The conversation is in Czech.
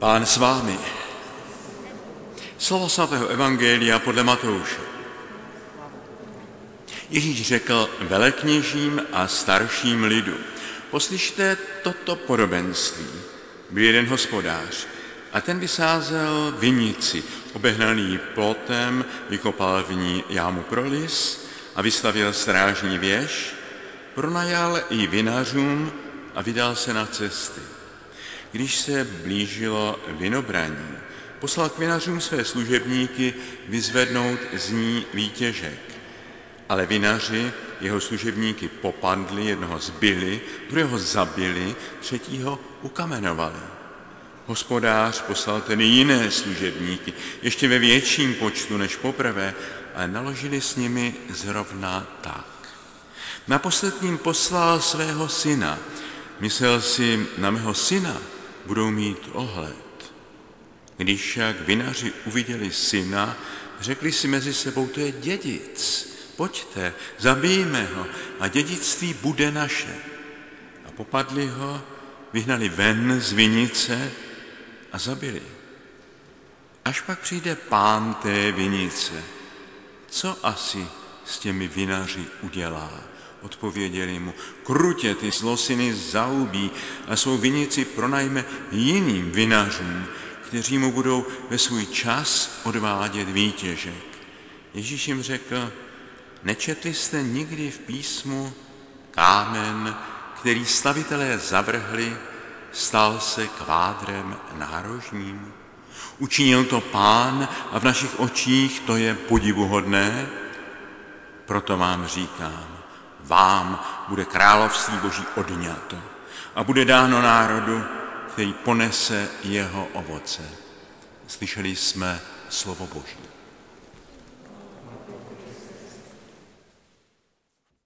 Pán s vámi. Slovo svatého evangelia podle Matouše. Ježíš řekl velekněžím a starším lidu: poslyšte toto podobenství. Byl jeden hospodář a ten vysázel vinici, obehnal ji plotem, vykopal v ní jámu pro lis a vystavil strážní věž, pronajal ji vinařům a vydal se na cesty. Když se blížilo vinobraní, poslal k vinařům své služebníky vyzvednout z ní výtěžek. Ale vinaři jeho služebníky popadli, jednoho zbili, druhého zabili, třetího ukamenovali. Hospodář poslal tedy jiné služebníky, ještě ve větším počtu než poprvé, ale naložili s nimi zrovna tak. Naposled ním poslal svého syna. Myslel si, na mého syna budou mít ohled. Když však vinaři uviděli syna, řekli si mezi sebou: to je dědic, pojďte, zabijme ho a dědictví bude naše. A popadli ho, vyhnali ven z vinice a zabili. Až pak přijde pán té vinice, co asi s těmi vinaři udělá? Odpověděli mu: krutě ty zlosyny zaubí a svou vinici pronajme jiným vinařům, kteří mu budou ve svůj čas odvádět výtěžek. Ježíš jim řekl: nečetli jste nikdy v písmu: kámen, který stavitelé zavrhli, stal se kvádrem nárožním? Učinil to Pán a v našich očích to je podivuhodné? Proto vám říkám, vám bude království Boží odňato a bude dáno národu, který ponese jeho ovoce. Slyšeli jsme slovo Boží.